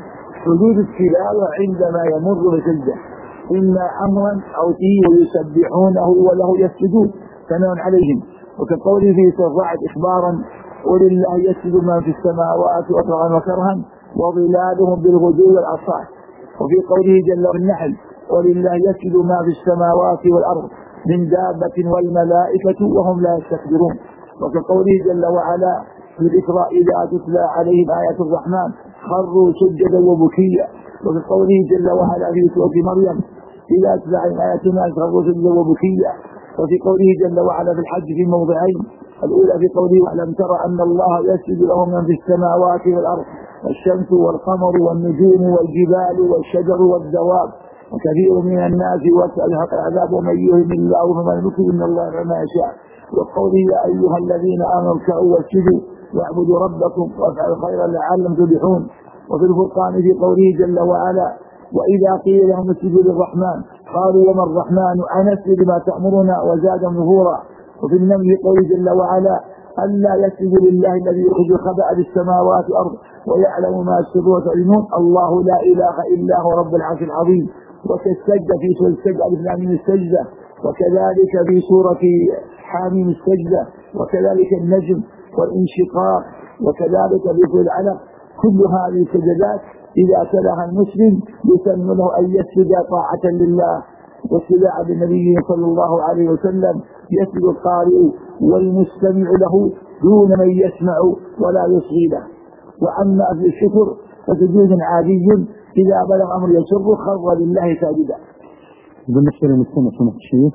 Speaker 2: سجود التلاوة عندما يمر بسجدة إما أمرا أو فيه ويسبحونه وله يسجدون ثناء عليهم، وكقوله في سورة إخبارا: ولله يسجد ما في السماوات وطوعا وكرها وظلالهم بالغدو والآصال. وفي قوله جل وعلا النحل: ولله يسجد ما في السماوات والأرض من دابة والملائكة وهم لا يستكبرون. وكقوله جل وعلا في الإسراء: إذا تتلى عليهم آيات الرحمن خروا سجدا وبكيا. وكقوله جل وعلا في سورة مريم: إذا تتلى عليهم آياتنا خروا سجدا وبكيا. وفي قوله جل وعلا في الحج في موضعين: الأولى في قوله: واعلم ترى أن الله يسجد له من في السماوات والأرض والشمس والقمر والنجوم والجبال والشجر والدواب وكثير من الناس وسأل العذاب ومن يهن الله فمن يكرم من الله ما يشاء. وقوله: يا أيها الذين آمنوا اركعوا واسجدوا واعبدوا ربكم وافعلوا خيرا لعلكم تفلحون. وفي الفرقان في قوله جل وعلا: وإذا قيل لهم اسجدوا للرحمن قالوا وما الرحمن أنسجد لما تأمرنا وزادهم نفورا. وفي النمل قوله جل وعلا: ألا يسجد لله الذي يخرج الخبأ بالسماوات والأرض ويعلم ما يسرون وتعلنون الله لا إله إلا هو رب العرش العظيم. وكالسجدة في سورة السجدة ألف لام ميم السجدة، وكذلك في سورة حاميم السجدة، وكذلك النجم والانشقاق، وكذلك في سورة العلق. كل هذه السجدات إذا تلاها المسلم يسن له أن يسجد طاعة لله واتباعا للنبي صلى الله عليه وسلم. يسجد القارئ والمستمع له دون من يسمع ولا يصغي له. وأما في الشكر فسجود عادي إذا بلغ أمر يسر خر لله ساجدا.
Speaker 1: بالنسبة للمستمع سمعت شيء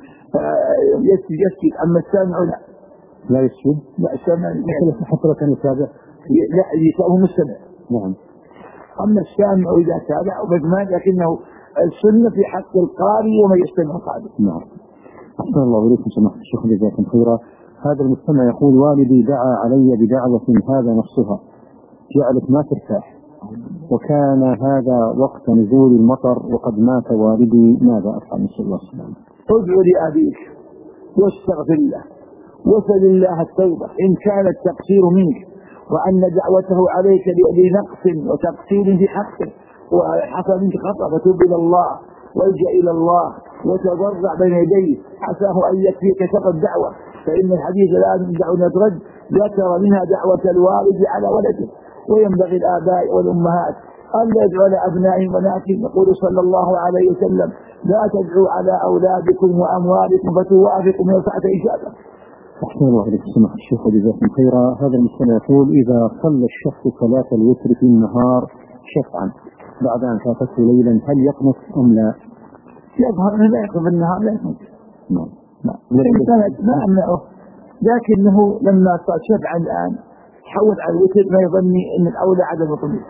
Speaker 2: يسجد يسجد، أما السامع لا
Speaker 1: لا يسجد.
Speaker 2: لا السامع
Speaker 1: حتى لو كان يتابع
Speaker 2: لا يسأله مستمع.
Speaker 1: نعم.
Speaker 2: أما السامع إذا تابع وبدمان، لكنه السنة في حق القارئ ومن يستمع القارئ.
Speaker 1: نعم. أحسن الله إليكم سماحة الشيخ جزاكم خيرا. هذا المستمع يقول: والدي دعا علي بدعوة هذا نفسها جعلت ما ترتاح، وكان هذا وقت نزول المطر وقد مات والدي، ماذا أفعل؟ نسأل الله السلامة.
Speaker 2: ادعو لأبيك واستغفر له وسل الله التوبة إن كان التقصير منك، وأن دعوته عليك لنقص وتقصير في حقه وحصل منك خطأ، فتوب إلى الله والجأ إلى الله وتضرع بين يديه، عساه أن يكفيك شر الدعوة، فإن الحديث لا يدع نترد ذكر منها دعوة الوالد على ولده. وينبغي الآباء والأمهات ألا يدعوا لأبنائهم وبناتهم، يقول صلى الله عليه وسلم: لا تدعوا على أولادكم وأموالكم فتوافقوا من سعة إجابة.
Speaker 1: أحسن الله إليك سماحة الشيخ وجزاكم خيرا. هذا المستمع يقول: إذا صلى الشخص صلاة الوتر في النهار شفعا بعد أن فاتته ليلا هل يقنط أم لا؟
Speaker 2: يظهر أنه لا يقنط بالنهار، لا يقنط.
Speaker 1: نعم.
Speaker 2: ما أمنعه، لكنه لما صار شفعا الآن حول على الوتر ما يظني أن الأولى عدم القنوت.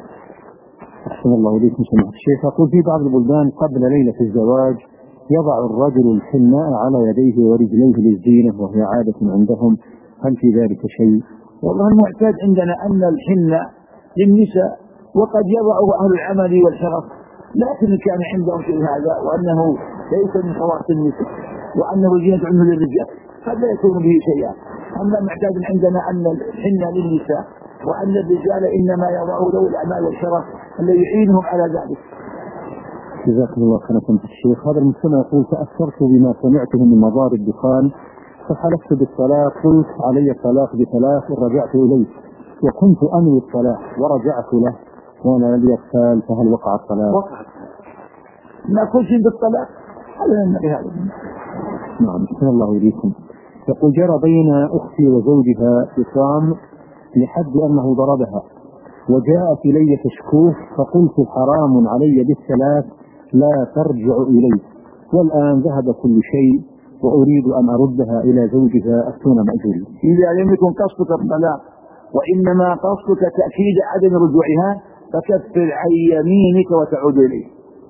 Speaker 1: أحسن الله إليكم سماحة الشيخ. يقول: في بعض البلدان قبل ليلة الزواج يضع الرجل الحناء على يديه ورجليه للزينة وهي عادة عندهم، هل في ذلك شيء؟
Speaker 2: والله المعتاد عندنا أن الحناء للنساء وقد يضعه أهل العمل والحرف، لكن كان عندهم في هذا وأنه ليس من خواص النساء وأنه زينة عنه للرجال، فلا يكون به شيئا. أما المعتاد عندنا أن الحناء للنساء وأن الرجال إنما يضعه له الأعمال والشرف الذي يعينهم على ذلك.
Speaker 1: جزاكم الله خيرا سماحة الشيخ. هذا المستمع يقول: تأثرت بما سمعته من مضار الدخان فحلفت بالصلاة، قلت علي الطلاق بثلاث ورجعت إليه، وكنت أنوي الصلاة ورجعت له وأنا لي الثال، فهل وقع الطلاق؟
Speaker 2: وقع. ما كل شيء بالطلاق هذا النبي هذا.
Speaker 1: نعم. أحسن الله إليكم. يقول: جرى بين أختي وزوجها خصام لحد أنه ضربها، وجاءت إلي تشكوه فقلت حرام علي بالثلاث لا ترجع إليه، والآن ذهب كل شيء وأريد أن أردها إلى زوجها أفتون مأجوري.
Speaker 2: إذا لم يكن قصدك الطلاق وإنما قصدك تأكيد عدم رجوعها فكفر عن يمينك وتعود إليه.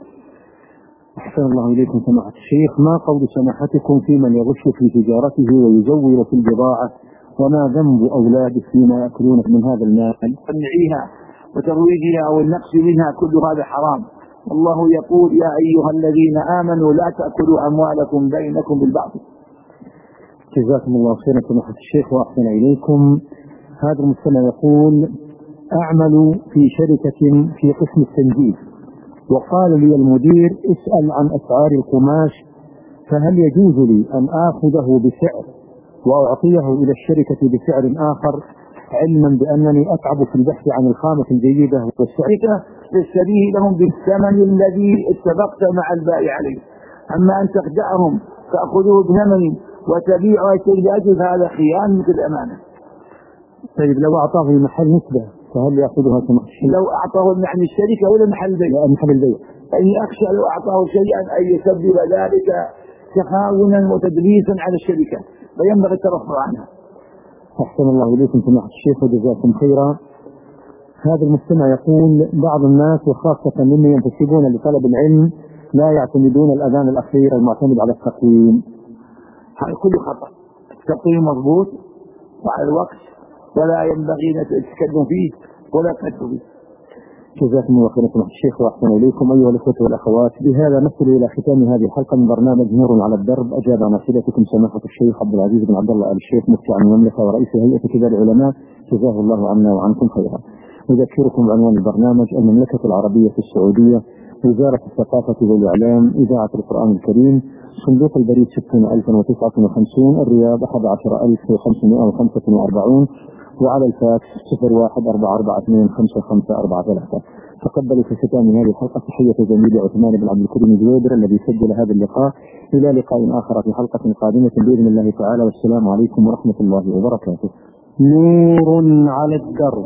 Speaker 1: أحسن الله إليكم سماحة الشيخ. ما قول سماحتكم في من يغش في تجارته ويزور في البضاعة، وما ذنب أولاده فيما يأكلون من هذا المال؟
Speaker 2: تمنعيها وترويجها والنقص منها كل هذا حرام. الله يقول: يا أيها الذين آمنوا لا تأكلوا أموالكم بينكم بالباطل.
Speaker 1: جزاكم الله خيرا سماحة الشيخ وأحسن إليكم. هذا المستمع يقول: أعمل في شركة في قسم التنجيد، وقال لي المدير: اسأل عن أسعار القماش، فهل يجوز لي أن آخذه بسعر وأعطيه إلى الشركة بسعر آخر، علما بأنني أتعب في البحث عن الخامة الجيدة والسعر؟
Speaker 2: تشتريه لهم بالثمن الذي اتفقت مع البائع عليه، أما أن تخدعهم تأخذوه بثمن وتبيعه بأجل فهذا خيانة الأمانة.
Speaker 1: طيب لو أعطاه المحل نسبة فهل يأخذها سماحة الشيخ؟
Speaker 2: لو أعطاه عن الشركة ولا محل البيع؟
Speaker 1: محل البيع.
Speaker 2: فإني أخشى لو أعطاه شيئا أن يسبب ذلك تخاونا وتدليسا على الشركة، فينبغي الترفع عنها.
Speaker 1: أحسن الله إليكم سماحة الشيخ وجزاكم خيرا. هذا المستمع يقول: بعض الناس وخاصة ممن ينتسبون لطلب العلم لا يعتمدون الأذان الأخير المعتمد على التقويم.
Speaker 2: هذا كله خطأ. التقويم مضبوط وعلى الوقت ولا ينبغي أن تتكلم فيه ولا تكتب فيه.
Speaker 1: جزاكم الله خيرا سماحة الشيخ وأحسن إليكم. أيها الأخوة والأخوات، بهذا نصل إلى ختام هذه الحلقة من برنامج نور على الدرب. أجاب عن أسئلتكم سماحة الشيخ عبد العزيز بن عبد الله آل الشيخ مفتي عن المملكة ورئيس هيئة كبار العلماء، جزاه الله عنا وعنكم خيرا. أذكركم بعنوان البرنامج: المملكة العربية في السعودية، وزارة الثقافة والإعلام، إذاعة القرآن الكريم، صندوق البريد ستين ألفا وتسعة وخمسين، الرياض أحد عشر ألف وخمسمائة وخمسة وأربعين، وعلى الفاكس صفر واحد أربعة أربعة اثنين خمسة خمسة أربعة ثلاثة. تقبلوا في ختام هذه الحلقة تحية زميلي عثمان بن عبد الكريم الجويبر الذي سجل هذا اللقاء. إلى لقاء آخر في حلقة قادمة بإذن الله تعالى، والسلام عليكم ورحمة الله وبركاته. نور على الدرب،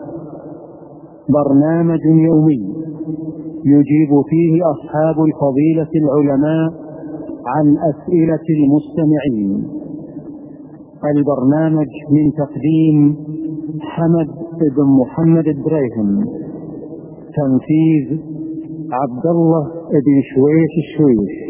Speaker 1: برنامج يومي يجيب فيه أصحاب الفضيلة العلماء عن أسئلة المستمعين. البرنامج من تقديم حمد بن محمد الدريهم، تنفيذ عبد الله بن شويش الشويش